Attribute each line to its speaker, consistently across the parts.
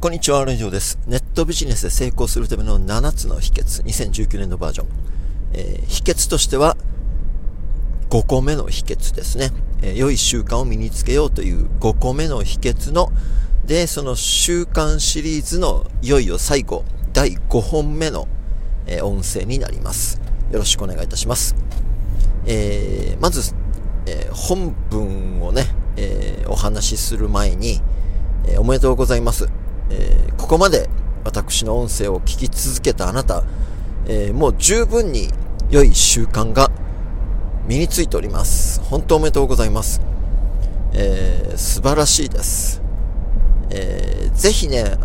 Speaker 1: こんにちは、ラジオです。ネットビジネスで成功するための7つの秘訣、2019年のバージョン。秘訣としては、5個目の秘訣ですね。良い習慣を身につけようという5個目の秘訣で、その習慣シリーズのいよいよ最後、第5本目の、音声になります。よろしくお願いいたします。まず、本文をね、お話しする前に、おめでとうございます。ここまで私の音声を聞き続けたあなた、もう十分に良い習慣が身についております。本当おめでとうございます。素晴らしいです。ぜひね、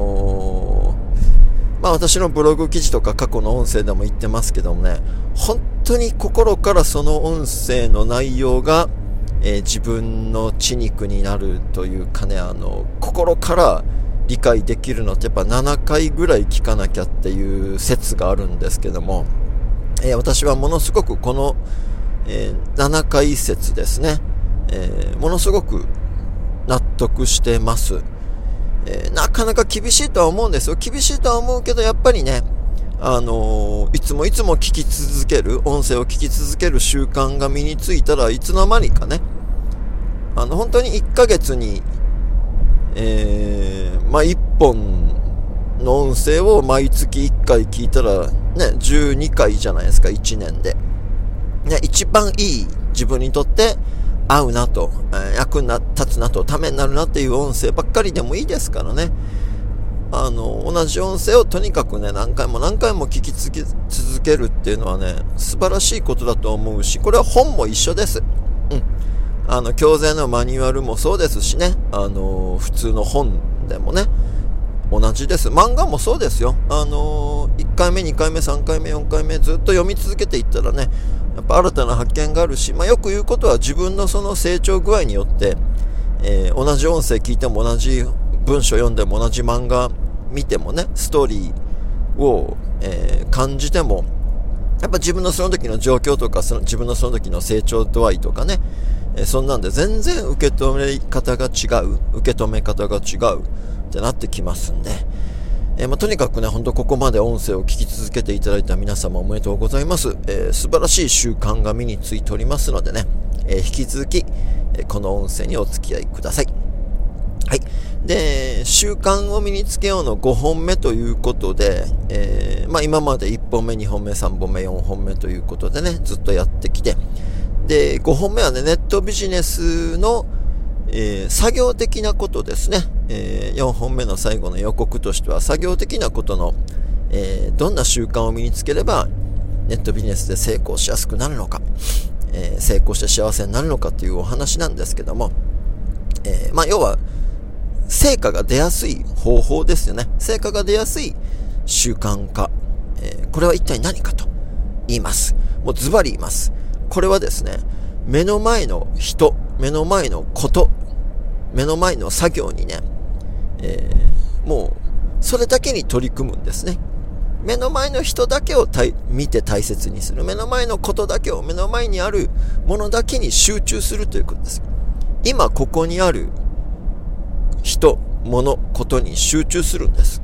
Speaker 1: 私のブログ記事とか過去の音声でも言ってますけどもね、本当に心からその音声の内容が、自分の血肉になるというかね、心から理解できるのってやっぱ7回ぐらい聞かなきゃっていう説があるんですけども、私はものすごくこの、7回説ですね、ものすごく納得してます。なかなか厳しいとは思うんですよ。厳しいとは思うけど、やっぱりね、いつも聞き続ける、音声を聞き続ける習慣が身についたらいつの間にかね、本当に1ヶ月に、1本の音声を毎月1回聞いたらね、12回じゃないですか、1年で。ね、一番いい自分にとって合うなと、役に立つなと、ためになるなっていう音声ばっかりでもいいですからね。同じ音声をとにかくね、何回も聞き続けるっていうのはね、素晴らしいことだと思うし、これは本も一緒です。教材のマニュアルもそうですしね、普通の本でもね、同じです。漫画もそうですよ。1回目、2回目、3回目、4回目、ずっと読み続けていったらね、やっぱ新たな発見があるし、よく言うことは自分のその成長具合によって、同じ音声聞いても同じ文章読んでも同じ漫画見てもね、ストーリーを、感じても、やっぱ自分のその時の状況とか、自分のその時の成長度合いとかね、そんなんで全然受け止め方が違うってなってきますんで、とにかくね、本当ここまで音声を聞き続けていただいた皆様おめでとうございます。素晴らしい習慣が身についておりますのでね、引き続き、この音声にお付き合いください。はい。で、習慣を身につけようの5本目ということで、今まで1本目、2本目、3本目、4本目ということでね、ずっとやってきて、で、5本目はね、ネットビジネスの、作業的なことですね。4本目の最後の予告としては、作業的なことの、どんな習慣を身につければ、ネットビジネスで成功しやすくなるのか、成功して幸せになるのかというお話なんですけども、要は、成果が出やすい方法ですよね。成果が出やすい習慣化。これは一体何かと言います。もうズバリ言います。これはですね、目の前の人、目の前のこと、目の前の作業にね、もうそれだけに取り組むんですね。目の前の人だけを見て大切にする。目の前のことだけを、目の前にあるものだけに集中するということです。今ここにある人、物、ことに集中するんです。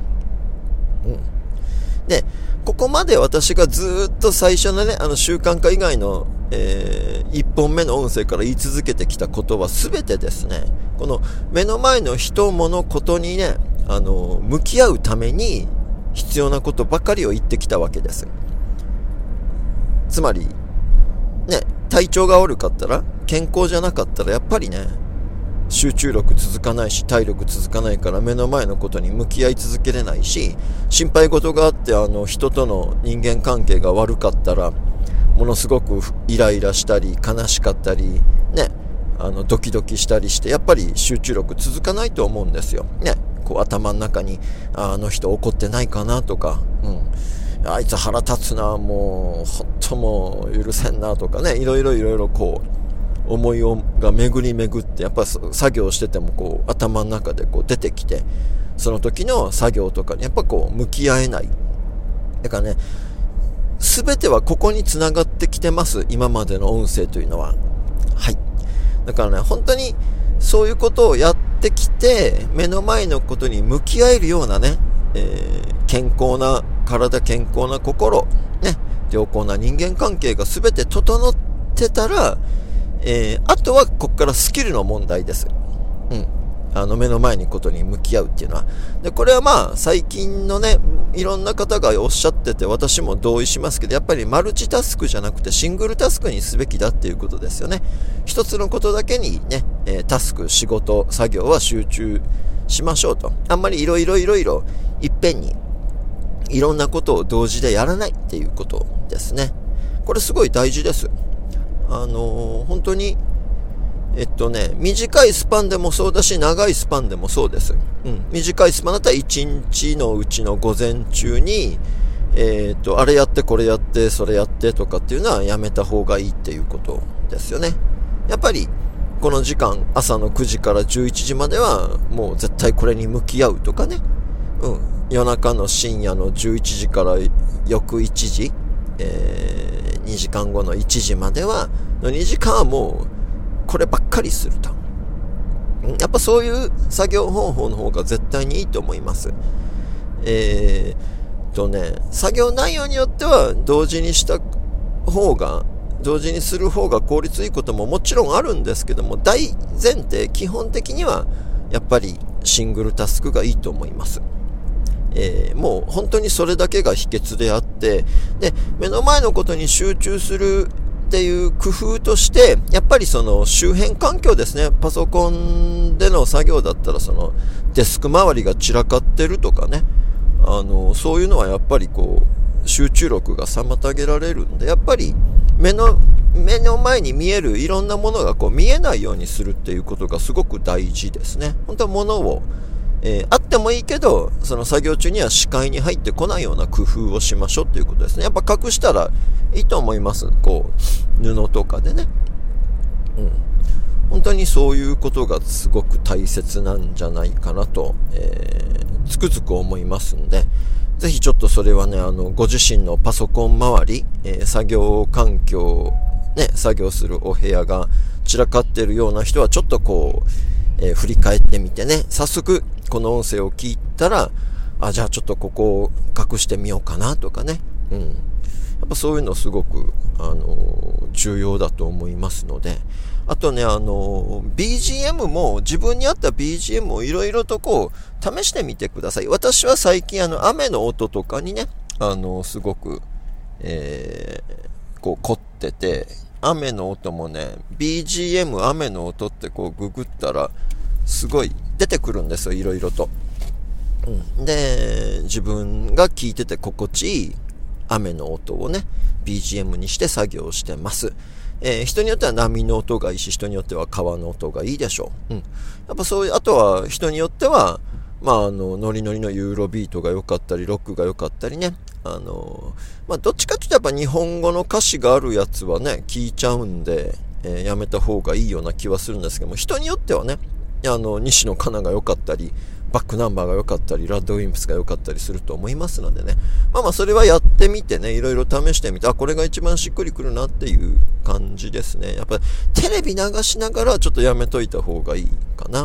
Speaker 1: で、ここまで私がずっと最初のね、習慣化以外の、1本目の音声から言い続けてきたことは全てですね、この目の前の人、物、ことにね、向き合うために必要なことばかりを言ってきたわけです。つまり、ね、体調が悪かったら、健康じゃなかったら、やっぱりね、集中力続かないし、体力続かないから目の前のことに向き合い続けれないし、心配事があって人との人間関係が悪かったら、ものすごくイライラしたり、悲しかったり、ね、ドキドキしたりして、やっぱり集中力続かないと思うんですよ。ね、こう頭の中に、あの人怒ってないかなとか、あいつ腹立つな、もう、ほんともう許せんなとかね、いろいろこう、思いが巡り巡って、やっぱ作業しててもこう頭の中でこう出てきて、その時の作業とかにやっぱこう向き合えない。だからね、すべてはここに繋がってきてます。今までの音声というのは。はい。だからね、本当にそういうことをやってきて、目の前のことに向き合えるようなね、健康な体、健康な心、ね、良好な人間関係が全て整ってたら、あとはここからスキルの問題です。目の前にことに向き合うっていうのは。で、これはまあ、最近のね、いろんな方がおっしゃってて、私も同意しますけど、やっぱりマルチタスクじゃなくてシングルタスクにすべきだっていうことですよね。一つのことだけにね、タスク、仕事、作業は集中しましょうと。あんまりいろいろいっぺんに、いろんなことを同時でやらないっていうことですね。これすごい大事です。本当に、短いスパンでもそうだし、長いスパンでもそうです。短いスパンだったら1日のうちの午前中に、あれやってこれやってそれやってとかっていうのはやめた方がいいっていうことですよね。やっぱり、この時間、朝の9時から11時までは、もう絶対これに向き合うとかね。夜中の深夜の11時から翌1時、2時間後の1時までは、の2時間はもう、こればっかりすると。やっぱそういう作業方法の方が絶対にいいと思います。作業内容によっては同時にする方が効率いいことももちろんあるんですけども、大前提、基本的にはやっぱりシングルタスクがいいと思います。もう本当にそれだけが秘訣であって、で、目の前のことに集中するっていう工夫として、やっぱりその周辺環境ですね。パソコンでの作業だったらそのデスク周りが散らかってるとかね。そういうのはやっぱりこう集中力が妨げられるんで、やっぱり目の前に見えるいろんなものがこう見えないようにするっていうことがすごく大事ですね。本当は物をあってもいいけど、その作業中には視界に入ってこないような工夫をしましょうということですね。やっぱ隠したらいいと思います。こう、布とかでね。本当にそういうことがすごく大切なんじゃないかなと、つくづく思いますんで、ぜひちょっとそれはね、ご自身のパソコン周り、作業環境、ね、作業するお部屋が散らかっているような人はちょっとこう、振り返ってみてね、早速この音声を聞いたら、じゃあちょっとここを隠してみようかなとかね。やっぱそういうのすごく、重要だと思いますので、あとね、BGM も自分に合った BGM をいろいろとこう、試してみてください。私は最近雨の音とかにね、すごく、こう凝ってて、雨の音もね、BGM 雨の音ってこうググったら、すごい出てくるんですよ、いろいろと。で、自分が聞いてて心地いい雨の音をね、BGM にして作業してます。人によっては波の音がいいし、人によっては川の音がいいでしょう。やっぱそういう、あとは人によっては、ノリノリのユーロビートが良かったり、ロックが良かったりね。どっちかっていうとやっぱ日本語の歌詞があるやつはね、聞いちゃうんで、やめた方がいいような気はするんですけども、人によってはね、西野カナが良かったり、バックナンバーが良かったり、ラッドウィンプスが良かったりすると思いますのでね。それはやってみてね、いろいろ試してみて、これが一番しっくりくるなっていう感じですね。やっぱりテレビ流しながらちょっとやめといた方がいいかな。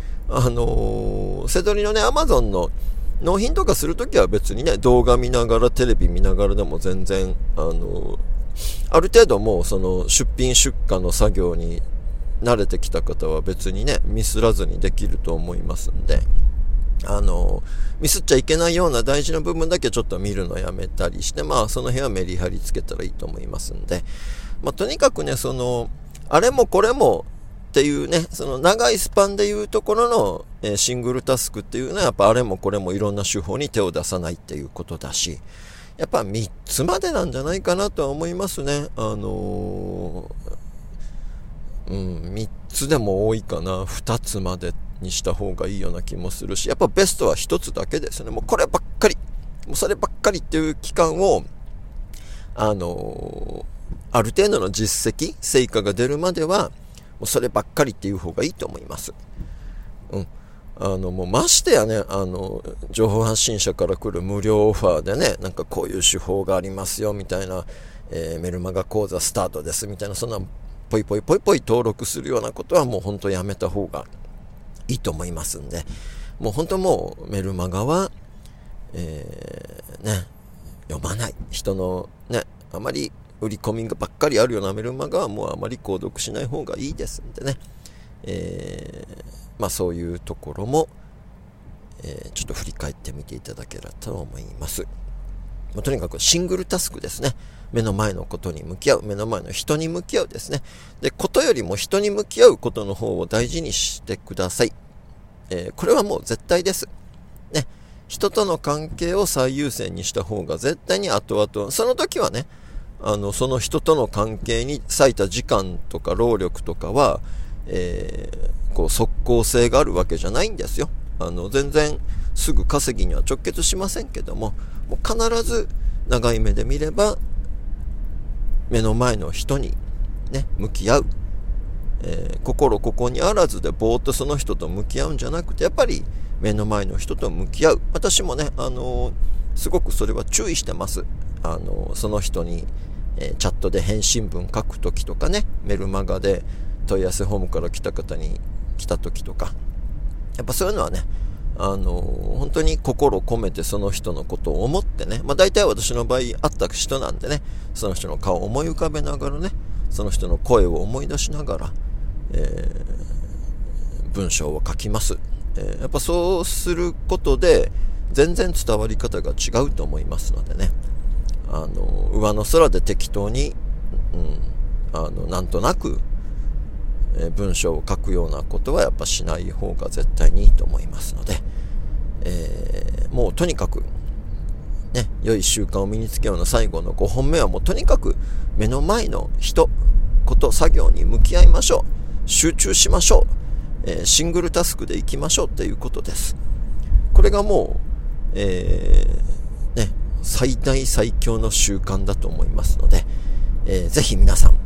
Speaker 1: セドリのね、アマゾンの納品とかするときは別にね、動画見ながらテレビ見ながらでも全然、ある程度もうその出品出荷の作業に慣れてきた方は別にね、ミスらずにできると思いますんで、ミスっちゃいけないような大事な部分だけちょっと見るのやめたりして、その辺はメリハリつけたらいいと思いますんで、とにかくね、あれもこれもっていうね、その長いスパンでいうところの、シングルタスクっていうのはやっぱあれもこれもいろんな手法に手を出さないっていうことだし、やっぱ3つまでなんじゃないかなとは思いますね。3つでも多いかな。2つまでにした方がいいような気もするし、やっぱベストは1つだけですね。もうこればっかり、もうそればっかりっていう期間を、ある程度の実績、成果が出るまでは、もうそればっかりっていう方がいいと思います。もうましてやね、情報発信者から来る無料オファーでね、なんかこういう手法がありますよ、みたいな、メルマガ講座スタートです、みたいな、そんなポイポイ登録するようなことはもう本当やめた方がいいと思いますんで、もう本当もうメルマガは、読まない。人のね、あまり売り込みばっかりあるようなメルマガはもうあまり購読しない方がいいですんでね。そういうところも、ちょっと振り返ってみていただければと思います。とにかくシングルタスクですね。目の前のことに向き合う、目の前の人に向き合うですね。で、ことよりも人に向き合うことの方を大事にしてください。これはもう絶対です。ね。人との関係を最優先にした方が絶対に後々、その時はね、その人との関係に割いた時間とか労力とかは、即効性があるわけじゃないんですよ。全然すぐ稼ぎには直結しませんけども、もう必ず長い目で見れば目の前の人にね向き合う、心ここにあらずでぼーっとその人と向き合うんじゃなくて、やっぱり目の前の人と向き合う。私もねすごくそれは注意してます。その人に、チャットで返信文書くときとかね、メルマガで問い合わせフォームから来た方に来たときとか、やっぱそういうのはね本当に心を込めてその人のことを思ってね、大体私の場合会った人なんでね、その人の顔を思い浮かべながらね、その人の声を思い出しながら、文章を書きます。やっぱそうすることで全然伝わり方が違うと思いますのでね、上の空で適当に、なんとなく文章を書くようなことはやっぱしない方が絶対にいいと思いますので、もうとにかくね、良い習慣を身につけようの最後の5本目はもうとにかく目の前の人、こと、作業に向き合いましょう。集中しましょう。シングルタスクでいきましょうということです。これがもう、最大最強の習慣だと思いますので、ぜひ皆さん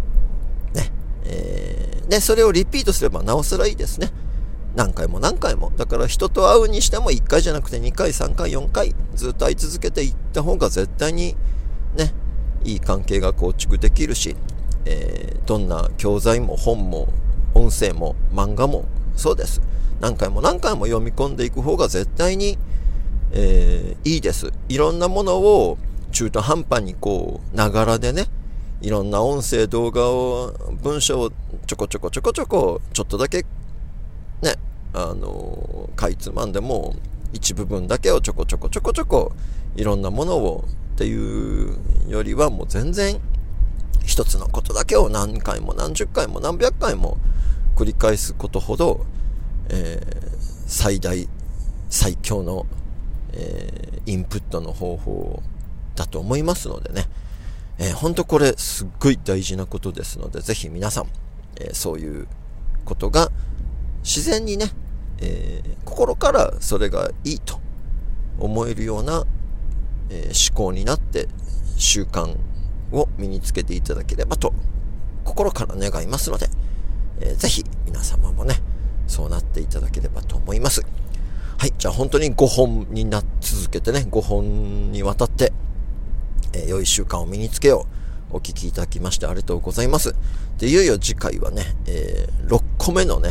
Speaker 1: ね、それをリピートすればなおさらいいですね。何回も何回も。だから人と会うにしても1回じゃなくて2回、3回、4回ずっと会い続けていった方が絶対にね、いい関係が構築できるし、どんな教材も本も音声も漫画もそうです。何回も何回も読み込んでいく方が絶対に、いいです。いろんなものを中途半端にながらでね、いろんな音声動画を文章をちょこちょこちょっとだけねかいつまんでも一部分だけをちょこちょこいろんなものをっていうよりはもう全然一つのことだけを何回も何十回も何百回も繰り返すことほど、最大最強の、インプットの方法だと思いますのでね、本当これすっごい大事なことですので、ぜひ皆さん、そういうことが自然にね、心からそれがいいと思えるような、思考になって習慣を身につけていただければと心から願いますので、ぜひ皆様もねそうなっていただければと思います。はい、じゃあ本当に5本に続けてね、5本にわたって良い習慣を身につけよう。お聞きいただきましてありがとうございます。で、いよいよ次回はね、6個目のね、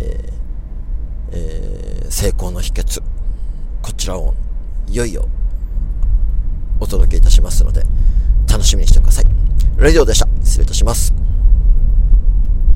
Speaker 1: 成功の秘訣、こちらをいよいよお届けいたしますので楽しみにしてください。ラジオでした。失礼いたします。